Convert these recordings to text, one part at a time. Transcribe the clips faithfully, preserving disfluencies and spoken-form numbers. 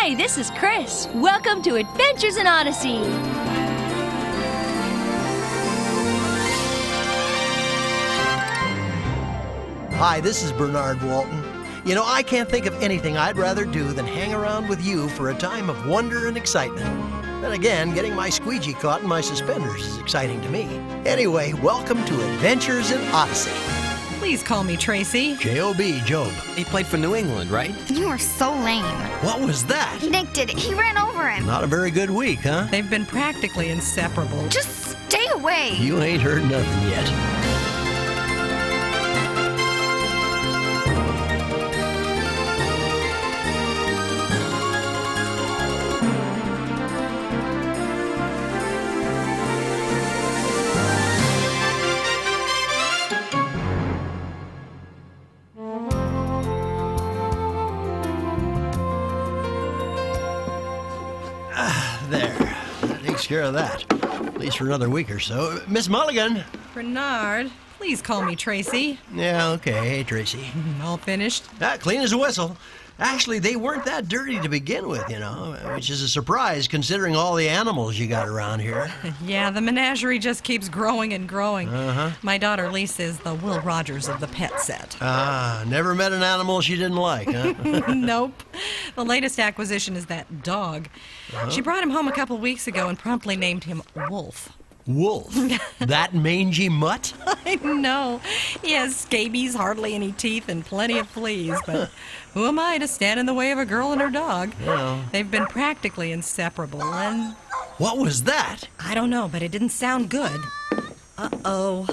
Hi, this is Chris. Welcome to Adventures in Odyssey. Hi, this is Bernard Walton. You know, I can't think of anything I'd rather do than hang around with you for a time of wonder and excitement. Then again, getting my squeegee caught in my suspenders is exciting to me. Anyway, welcome to Adventures in Odyssey. Please call me Tracy. J O B, Job. He played for New England, right? You are so lame. What was that? Nick did it. He ran over him. Not a very good week, huh? They've been practically inseparable. Just stay away. You ain't heard nothing yet. There. That takes care of that. At least for another week or so. Miss Mulligan. Bernard, please call me Tracy. Yeah, okay. Hey, Tracy. All finished? Ah, clean as a whistle. Actually, they weren't that dirty to begin with, you know, which is a surprise considering all the animals you got around here. Yeah, the menagerie just keeps growing and growing. Uh-huh. My daughter Lisa is the Will Rogers of the pet set. Ah, never met an animal she didn't like, huh? Nope. The latest acquisition is that dog. Uh-huh. She brought him home a couple weeks ago and promptly named him Wolf. Wolf. That mangy mutt? I know. He has scabies, hardly any teeth, and plenty of fleas, but who am I to stand in the way of a girl and her dog? Well. They've been practically inseparable, and What was that? I don't know, but it didn't sound good. Uh-oh.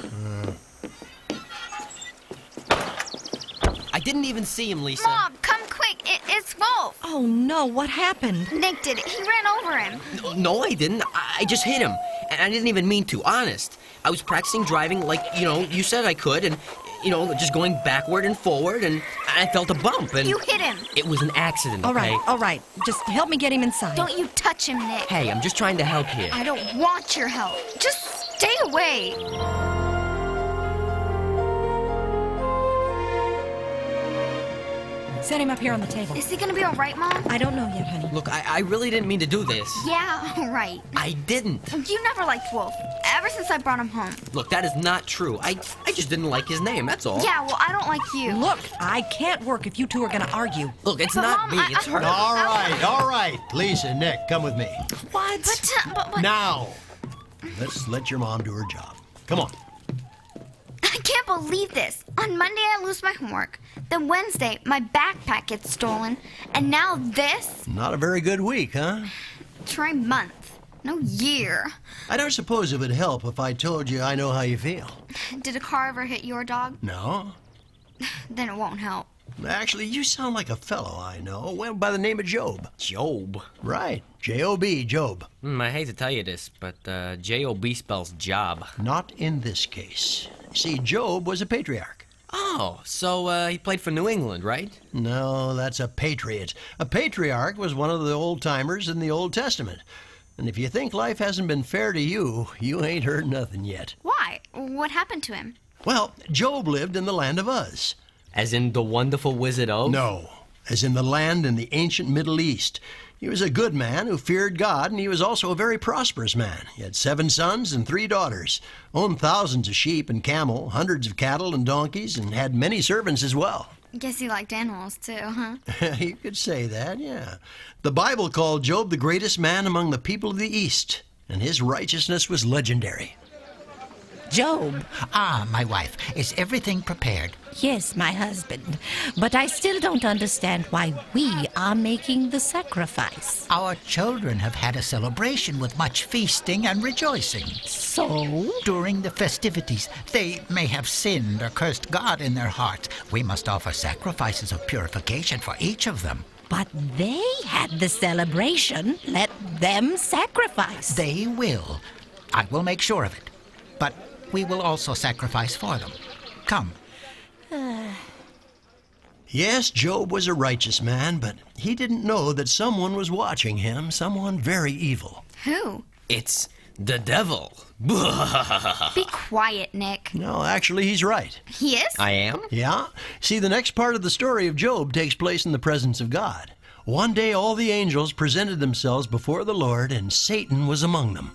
I didn't even see him, Lisa. Mom, come quick. It, it's Wolf. Oh, no, what happened? Nick did it. He ran over him. No, I didn't. I I just hit him. And I didn't even mean to, honest. I was practicing driving like, you know, you said I could, and, you know, just going backward and forward, and I felt a bump, and... You hit him. It was an accident, All okay? right, all right. Just help me get him inside. Don't you touch him, Nick. Hey, I'm just trying to help here. I don't want your help. Just stay away. Set him up here on the table. Is he gonna be all right, Mom? I don't know yet, honey. Look, I, I really didn't mean to do this. Yeah, all right. I didn't. You never liked Wolf, ever since I brought him home. Look, that is not true. I, I just didn't like his name, that's all. Yeah, well, I don't like you. Look, I can't work if you two are going to argue. Look, it's But, not Mom, me, I- it's I- her. All right, all right. Lisa, Nick, come with me. What? But, uh, but, but Now, let's let your mom do her job. Come on. I can't believe this. On Monday, I lose my homework. Then Wednesday, my backpack gets stolen. And now this? Not a very good week, huh? Try month. No year. I don't suppose it would help if I told you I know how you feel. Did a car ever hit your dog? No? Then it won't help. Actually, you sound like a fellow I know, went by the name of Job. Job. Right. J O B, Job. Hmm, I hate to tell you this, but uh, J O B spells job. Not in this case. See, Job was a patriarch. Oh, so uh, he played for New England, right? No, that's a patriot. A patriarch was one of the old-timers in the Old Testament. And if you think life hasn't been fair to you, you ain't heard nothing yet. Why? What happened to him? Well, Job lived in the land of Uz. As in the wonderful Wizard of? No, as in the land in the ancient Middle East. He was a good man who feared God, and he was also a very prosperous man. He had seven sons and three daughters, owned thousands of sheep and camel, hundreds of cattle and donkeys, and had many servants as well. Guess he liked animals too, huh? You could say that, yeah. The Bible called Job the greatest man among the people of the East, and his righteousness was legendary. Job. Ah, my wife. Is everything prepared? Yes, my husband. But I still don't understand why we are making the sacrifice. Our children have had a celebration with much feasting and rejoicing. So? During the festivities, they may have sinned or cursed God in their hearts. We must offer sacrifices of purification for each of them. But they had the celebration. Let them sacrifice. They will. I will make sure of it. But we will also sacrifice for them. Come. Yes, Job was a righteous man, but he didn't know that someone was watching him, someone very evil. Who? It's the devil. Be quiet, Nick. No, actually, he's right. He is? I am? Yeah? See, the next part of the story of Job takes place in the presence of God. One day all the angels presented themselves before the Lord, and Satan was among them.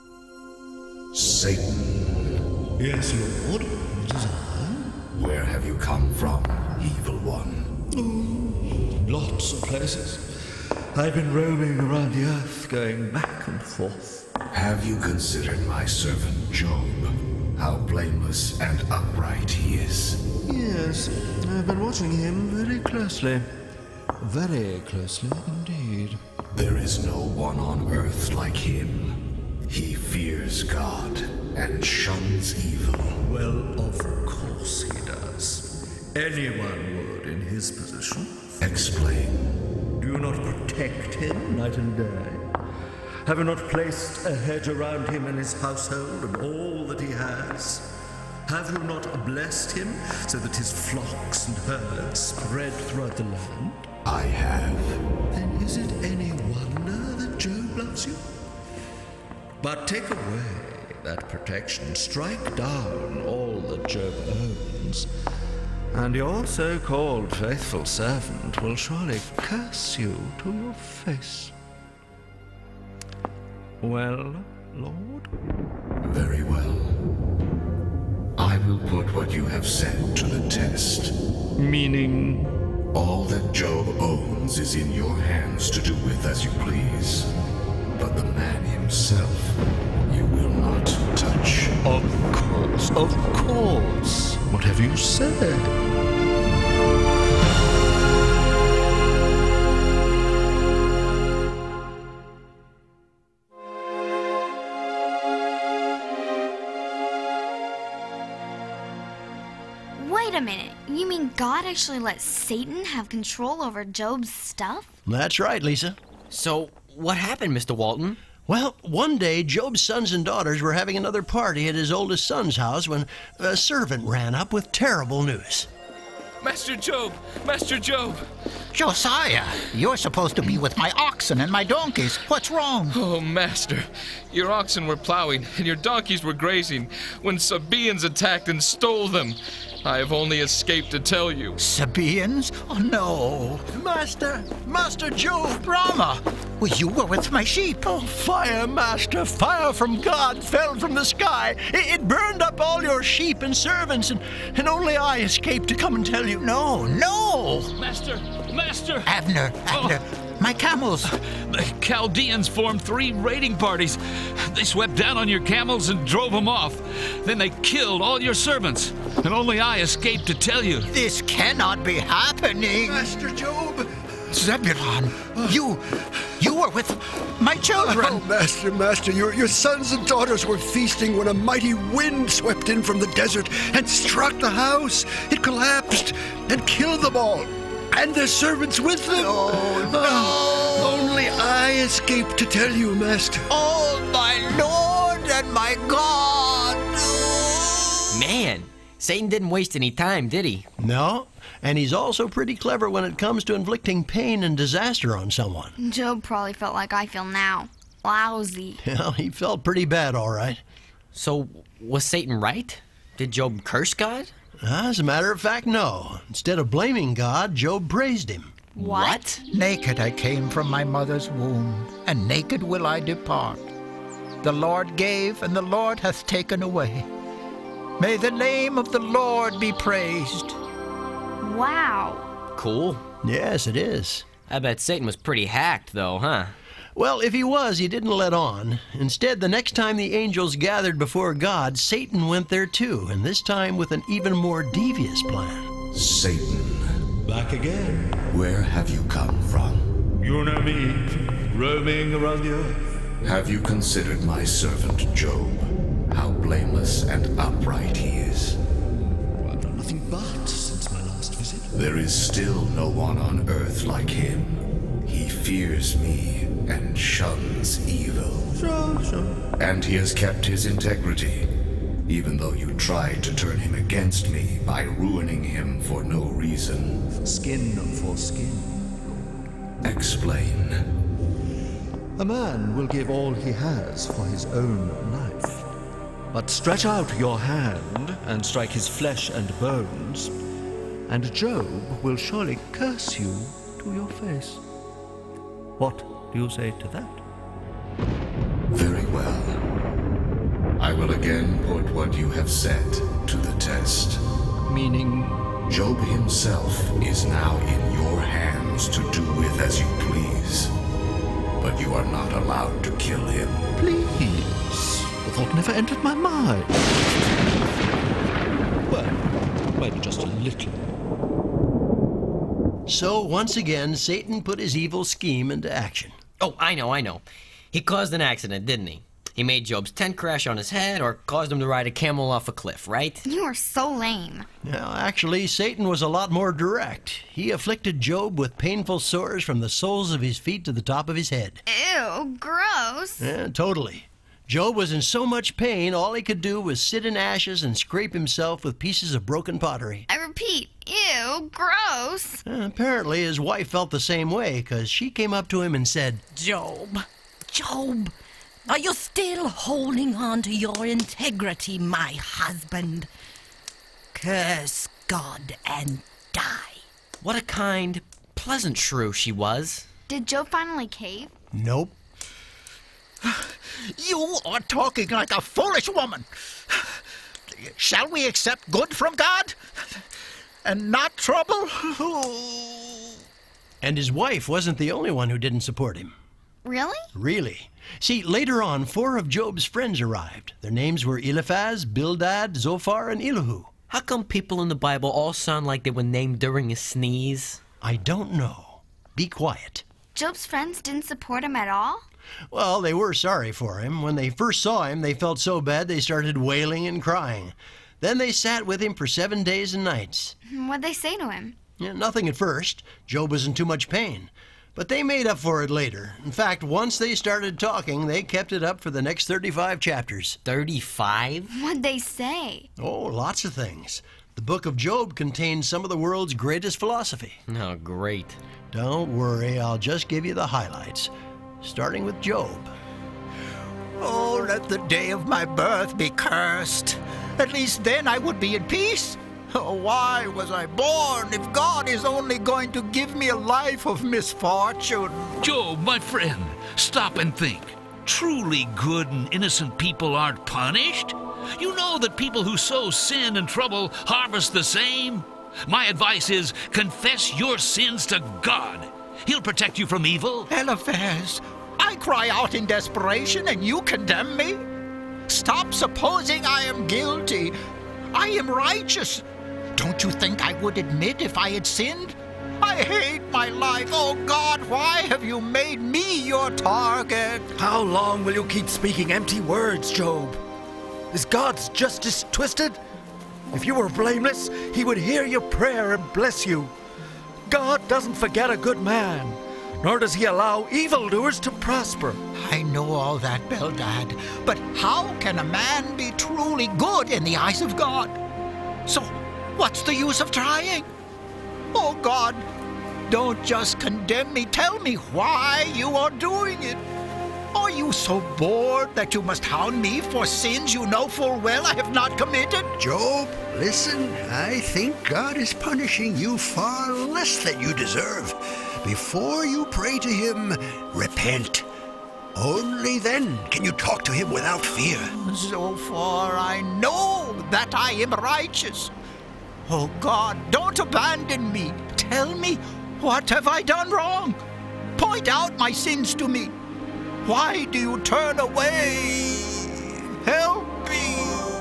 Satan. Yes, Lord. It is I. Where have you come from, evil one? Oh, lots of places. I've been roaming around the earth, going back and forth. Have you considered my servant Job? How blameless and upright he is. Yes, I've been watching him very closely. Very closely indeed. There is no one on earth like him. He fears God and shuns evil. Well, of course he does. Anyone would in his position. Explain. Do you not protect him night and day? Have you not placed a hedge around him and his household and all that he has? Have you not blessed him so that his flocks and herds spread throughout the land? I have. Then is it any wonder that Job loves you? But take away that protection, strike down all that Job owns, and your so-called faithful servant will surely curse you to your face. Well, Lord? Very well. I will put what you have said to the test. Meaning? All that Job owns is in your hands to do with as you please. But the man himself, you will not touch. Of course, of course. What have you said? Wait a minute. You mean God actually let Satan have control over Job's stuff? That's right, Lisa. So, what happened, Mister Walton? Well, one day Job's sons and daughters were having another party at his oldest son's house when a servant ran up with terrible news. Master Job! Master Job! Josiah, you're supposed to be with my oxen and my donkeys. What's wrong? Oh, Master, your oxen were plowing and your donkeys were grazing when Sabaeans attacked and stole them. I have only escaped to tell you. Sabaeans? Oh, no. Master! Master Job! Rama, well, you were with my sheep. Oh, fire, Master! Fire from God fell from the sky. It, it burned up all your sheep and servants, and, and only I escaped to come and tell you. No, no! Master! Master! Abner, Abner, Oh. my camels. The Chaldeans formed three raiding parties. They swept down on your camels and drove them off. Then they killed all your servants. And only I escaped to tell you. This cannot be happening. Master Job! Zebulon, you, you were with my children. Oh, Master, Master, your, your sons and daughters were feasting when a mighty wind swept in from the desert and struck the house. It collapsed and killed them all, and their servants with them. Oh, no. Oh, only I escaped to tell you, Master. Oh, my Lord and my God. Man, Satan didn't waste any time, did he? No, and he's also pretty clever when it comes to inflicting pain and disaster on someone. Job probably felt like I feel now. Lousy. Well, he felt pretty bad, all right. So, was Satan right? Did Job curse God? As a matter of fact, no. Instead of blaming God, Job praised him. What? Naked I came from my mother's womb, and naked will I depart. The Lord gave, and the Lord hath taken away. May the name of the Lord be praised. Wow. Cool. Yes, it is. I bet Satan was pretty hacked, though, huh? Well, if he was, he didn't let on. Instead, the next time the angels gathered before God, Satan went there too, and this time with an even more devious plan. Satan. Back again. Where have you come from? You know me, roaming around the earth. Have you considered my servant Job? How blameless and upright he is. I've done nothing but since my last visit. There is still no one on earth like him. He fears me and shuns evil. Sure, sure. And he has kept his integrity, even though you tried to turn him against me by ruining him for no reason. Skin for skin. Explain. A man will give all he has for his own life. But stretch out your hand and strike his flesh and bones, and Job will surely curse you to your face. What do you say to that? Very well. I will again put what you have said to the test. Meaning? Job himself is now in your hands to do with as you please. But you are not allowed to kill him. Please. The thought never entered my mind. Well, maybe just a little. So, once again, Satan put his evil scheme into action. Oh, I know, I know. He caused an accident, didn't he? He made Job's tent crash on his head or caused him to ride a camel off a cliff, right? You are so lame. Now, actually, Satan was a lot more direct. He afflicted Job with painful sores from the soles of his feet to the top of his head. Ew, gross. Yeah, totally. Job was in so much pain, all he could do was sit in ashes and scrape himself with pieces of broken pottery. I repeat, ew, gross. Uh, apparently, his wife felt the same way, because she came up to him and said, Job, Job, are you still holding on to your integrity, my husband? Curse God and die. What a kind, pleasant shrew she was. Did Job finally cave? Nope. You are talking like a foolish woman. Shall we accept good from God and not trouble? And his wife wasn't the only one who didn't support him. Really? Really. See, later on, four of Job's friends arrived. Their names were Eliphaz, Bildad, Zophar, and Elihu. How come people in the Bible all sound like they were named during a sneeze? I don't know. Be quiet. Job's friends didn't support him at all? Well, they were sorry for him. When they first saw him, they felt so bad they started wailing and crying. Then they sat with him for seven days and nights. What'd they say to him? Yeah, nothing at first. Job was in too much pain. But they made up for it later. In fact, once they started talking, they kept it up for the next thirty-five chapters. thirty-five? What'd they say? Oh, lots of things. The book of Job contains some of the world's greatest philosophy. Oh, great. Don't worry, I'll just give you the highlights. Starting with Job. Oh, let the day of my birth be cursed. At least then I would be at peace. Oh, why was I born if God is only going to give me a life of misfortune? Job, my friend, stop and think. Truly good and innocent people aren't punished. You know that people who sow sin and trouble harvest the same. My advice is confess your sins to God. He'll protect you from evil. Eliphaz, I cry out in desperation and you condemn me? Stop supposing I am guilty. I am righteous. Don't you think I would admit if I had sinned? I hate my life. Oh, God, why have you made me your target? How long will you keep speaking empty words, Job? Is God's justice twisted? If you were blameless, he would hear your prayer and bless you. God doesn't forget a good man, nor does he allow evildoers to prosper. I know all that, Bildad, but how can a man be truly good in the eyes of God? So, what's the use of trying? Oh, God, don't just condemn me. Tell me why you are doing it. Are you so bored that you must hound me for sins you know full well I have not committed? Job, listen, I think God is punishing you far less than you deserve. Before you pray to him, repent. Only then can you talk to him without fear. So far I know that I am righteous. Oh, God, don't abandon me. Tell me, what have I done wrong? Point out my sins to me. Why do you turn away? Help me.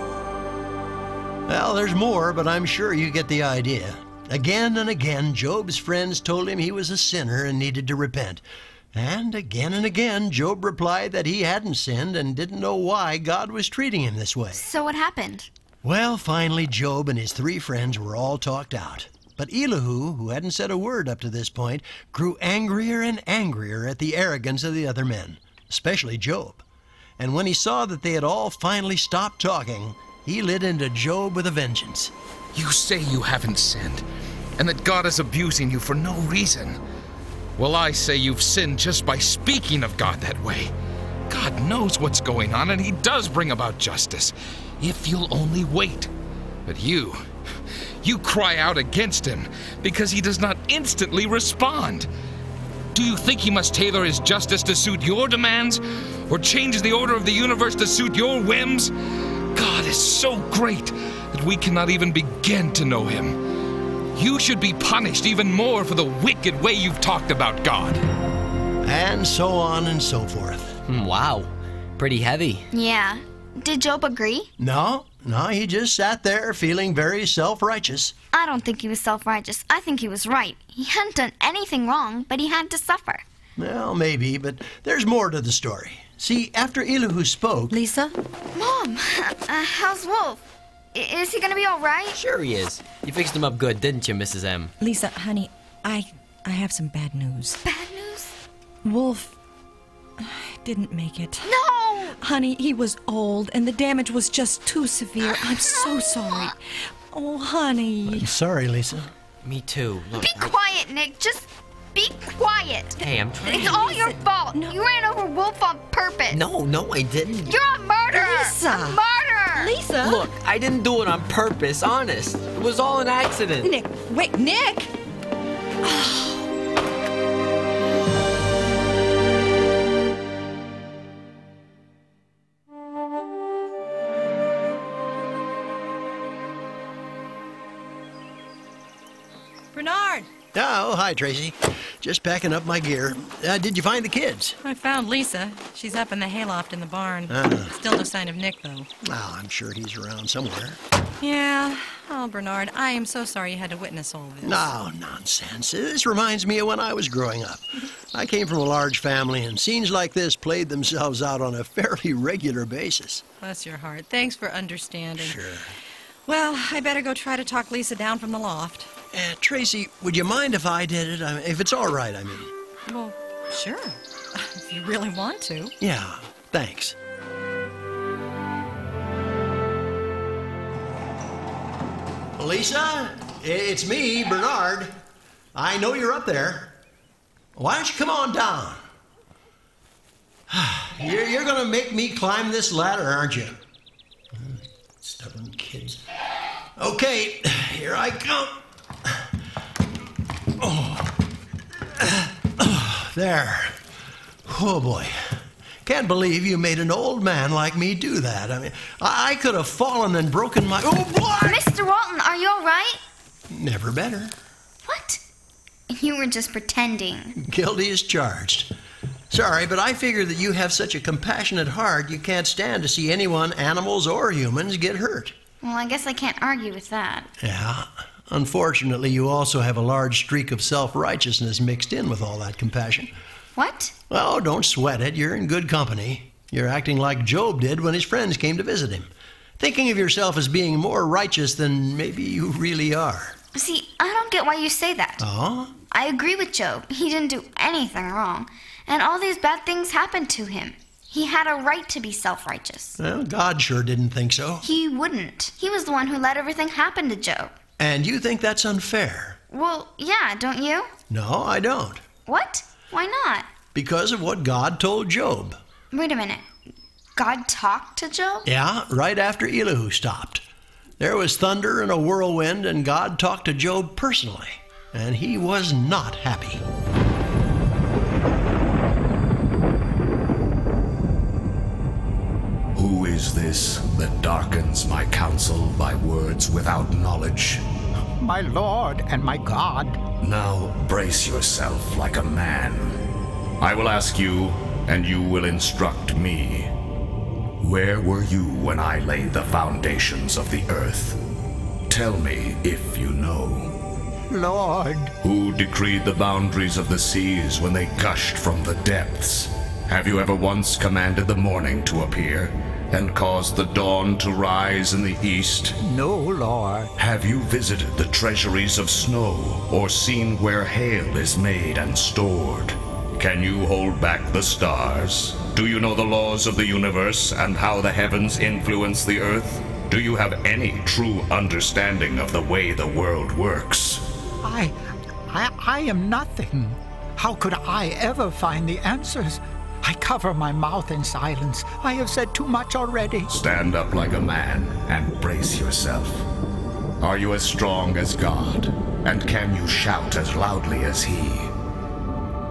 Well, there's more, but I'm sure you get the idea. Again and again, Job's friends told him he was a sinner and needed to repent. And again and again, Job replied that he hadn't sinned and didn't know why God was treating him this way. So what happened? Well, finally, Job and his three friends were all talked out. But Elihu, who hadn't said a word up to this point, grew angrier and angrier at the arrogance of the other men, especially Job. And when he saw that they had all finally stopped talking, he lit into Job with a vengeance. You say you haven't sinned, and that God is abusing you for no reason. Well, I say you've sinned just by speaking of God that way. God knows what's going on, and he does bring about justice, if you'll only wait. But you, you cry out against him because he does not instantly respond. Do you think he must tailor his justice to suit your demands? Or change the order of the universe to suit your whims? God is so great that we cannot even begin to know him. You should be punished even more for the wicked way you've talked about God. And so on and so forth. Wow. Pretty heavy. Yeah. Did Job agree? No, no, he just sat there feeling very self-righteous. I don't think he was self-righteous. I think he was right. He hadn't done anything wrong, but he had to suffer. Well, maybe, but there's more to the story. See, after Elihu spoke... Lisa? Mom, uh, how's Wolf? I- is he gonna be all right? Sure he is. You fixed him up good, didn't you, Missus M? Lisa, honey, I I have some bad news. Bad news? Wolf didn't make it. No! Honey, he was old, and the damage was just too severe. I'm so sorry. Oh, honey. I'm sorry, Lisa. Me too. Look, Be I- quiet, Nick. Just be quiet. Hey, I'm trying. It's all your fault. You ran over Wolf on purpose. No, no, I didn't. You're a murderer. Lisa. A murderer. Lisa? Look, I didn't do it on purpose, honest. It was all an accident. Nick, wait, Nick! Bernard! Oh, hi, Tracy. Just packing up my gear. Uh, did you find the kids? I found Lisa. She's up in the hayloft in the barn. Uh-huh. Still no sign of Nick, though. Oh, I'm sure he's around somewhere. Yeah. Oh, Bernard, I am so sorry you had to witness all this. No, nonsense. This reminds me of when I was growing up. I came from a large family, and scenes like this played themselves out on a fairly regular basis. Bless your heart. Thanks for understanding. Sure. Well, I better go try to talk Lisa down from the loft. Uh, Tracy, would you mind if I did it? I mean, if it's all right, I mean. Well, sure. If you really want to. Yeah, thanks. Lisa, it's me, Bernard. I know you're up there. Why don't you come on down? You're, you're going to make me climb this ladder, aren't you? Stubborn kids. Okay, here I come. Oh. Oh, there. Oh, boy. Can't believe you made an old man like me do that. I mean, I, I could have fallen and broken my... Oh, boy! Mister Walton, are you all right? Never better. What? You were just pretending. Guilty as charged. Sorry, but I figure that you have such a compassionate heart you can't stand to see anyone, animals or humans, get hurt. Well, I guess I can't argue with that. Yeah. Unfortunately, you also have a large streak of self-righteousness mixed in with all that compassion. What? Oh, don't sweat it. You're in good company. You're acting like Job did when his friends came to visit him. Thinking of yourself as being more righteous than maybe you really are. See, I don't get why you say that. Oh? I agree with Job. He didn't do anything wrong. And all these bad things happened to him. He had a right to be self-righteous. Well, God sure didn't think so. He wouldn't. He was the one who let everything happen to Job. And you think that's unfair? Well, yeah, don't you? No, I don't. What? Why not? Because of what God told Job. Wait a minute. God talked to Job? Yeah, right after Elihu stopped. There was thunder and a whirlwind, and God talked to Job personally. And he was not happy. Who is this that darkens my counsel by words without knowledge? My Lord and my God. Now brace yourself like a man. I will ask you, and you will instruct me. Where were you when I laid the foundations of the earth? Tell me if you know. Lord. Who decreed the boundaries of the seas when they gushed from the depths? Have you ever once commanded the morning to appear and caused the dawn to rise in the east? No, Lord. Have you visited the treasuries of snow or seen where hail is made and stored? Can you hold back the stars? Do you know the laws of the universe and how the heavens influence the earth? Do you have any true understanding of the way the world works? I, I, I am nothing. How could I ever find the answers? I cover my mouth in silence. I have said too much already. Stand up like a man and brace yourself. Are you as strong as God? And can you shout as loudly as He? All right.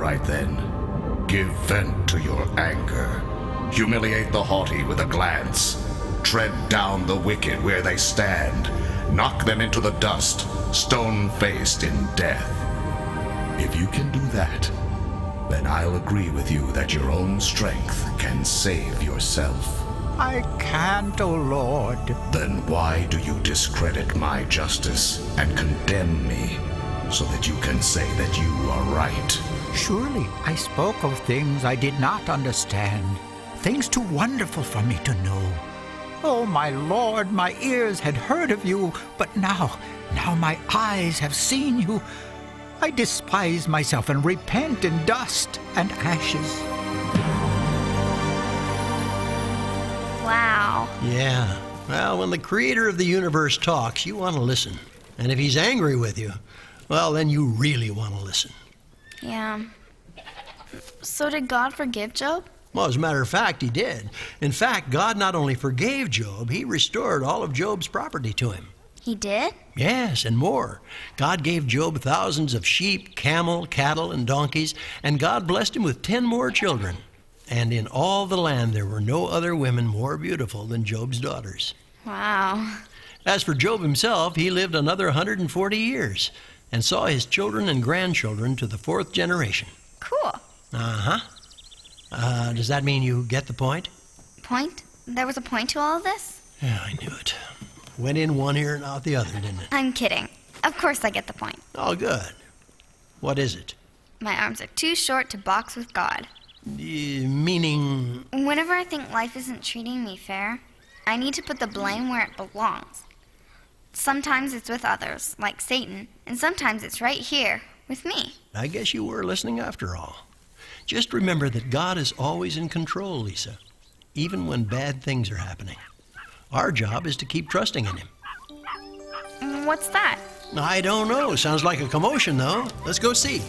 right then. Give vent to your anger. Humiliate the haughty with a glance. Tread down the wicked where they stand. Knock them into the dust, stone-faced in death. If you can do that, then I'll agree with you that your own strength can save yourself. I can't, O Lord. Then why do you discredit my justice and condemn me, so that you can say that you are right? Surely I spoke of things I did not understand, things too wonderful for me to know. Oh, my Lord, my ears had heard of you, but now, now my eyes have seen you. I despise myself and repent in dust and ashes. Wow. Yeah. Well, when the creator of the universe talks, you want to listen. And if he's angry with you, well, then you really want to listen. Yeah. So did God forgive Job? Well, as a matter of fact, he did. In fact, God not only forgave Job, he restored all of Job's property to him. He did? Yes, and more. God gave Job thousands of sheep, camel, cattle, and donkeys, and God blessed him with ten more children. And in all the land there were no other women more beautiful than Job's daughters. Wow. As for Job himself, he lived another one hundred forty years and saw his children and grandchildren to the fourth generation. Cool. Uh-huh. Uh, does that mean you get the point? Point? There was a point to all of this? Yeah, I knew it. Went in one ear and out the other, didn't it? I'm kidding. Of course I get the point. Oh, good. What is it? My arms are too short to box with God. Uh, meaning... Whenever I think life isn't treating me fair, I need to put the blame where it belongs. Sometimes it's with others, like Satan, and sometimes it's right here, with me. I guess you were listening after all. Just remember that God is always in control, Lisa, even when bad things are happening. Our job is to keep trusting in him. What's that? I don't know. Sounds like a commotion, though. Let's go see.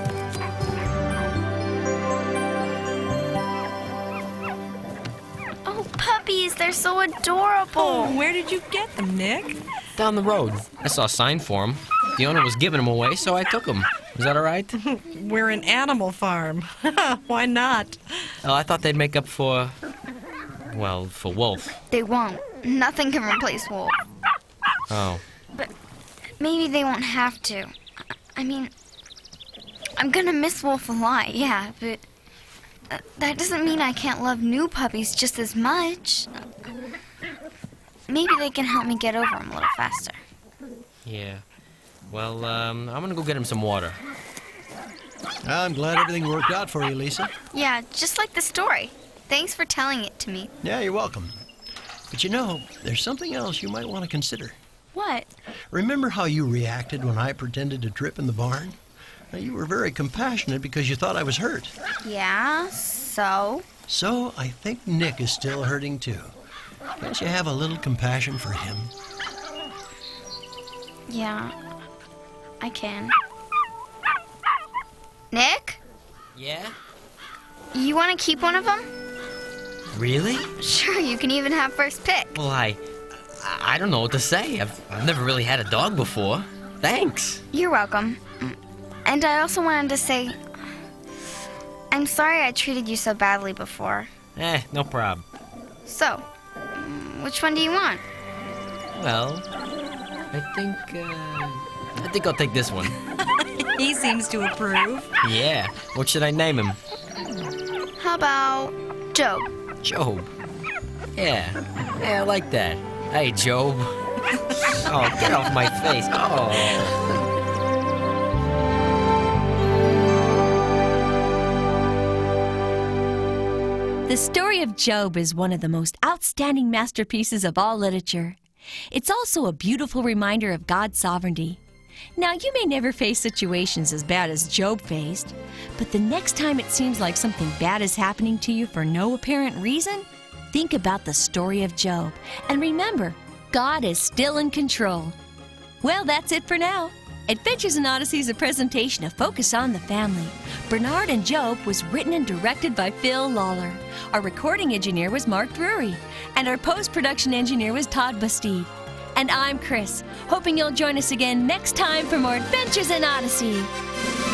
Oh, puppies, they're so adorable. Oh, where did you get them, Nick? Down the road. I saw a sign for him. The owner was giving them away, so I took them. Is that all right? We're an animal farm. Why not? Oh, I thought they'd make up for... well, for Wolf. They won't. Nothing can replace Wolf. Oh. But maybe they won't have to. I mean, I'm gonna miss Wolf a lot, yeah, but uh, that doesn't mean I can't love new puppies just as much. Maybe they can help me get over them a little faster. Yeah. Well, um, I'm gonna go get him some water. I'm glad everything worked out for you, Lisa. Yeah, just like the story. Thanks for telling it to me. Yeah, you're welcome. But you know, there's something else you might want to consider. What? Remember how you reacted when I pretended to trip in the barn? Now, you were very compassionate because you thought I was hurt. Yeah, so? So I think Nick is still hurting too. Can't you have a little compassion for him? Yeah, I can. Nick? Yeah? You want to keep one of them? Really? Sure, you can even have first pick. Well, I... I don't know what to say. I've, I've never really had a dog before. Thanks. You're welcome. And I also wanted to say... I'm sorry I treated you so badly before. Eh, no problem. So, which one do you want? Well, I think, uh... I think I'll take this one. He seems to approve. Yeah. What should I name him? How about Job? Job. Yeah. Yeah, I like that. Hey, Job. Oh, get off my face. Oh. The story of Job is one of the most outstanding masterpieces of all literature. It's also a beautiful reminder of God's sovereignty. Now, you may never face situations as bad as Job faced, but the next time it seems like something bad is happening to you for no apparent reason, think about the story of Job and remember, God is still in control. Well, that's it for now. Adventures in Odyssey is a presentation of Focus on the Family. Bernard and Job was written and directed by Phil Lawler. Our recording engineer was Mark Drury, and our post-production engineer was Todd Bastide. And I'm Chris, hoping you'll join us again next time for more Adventures in Odyssey.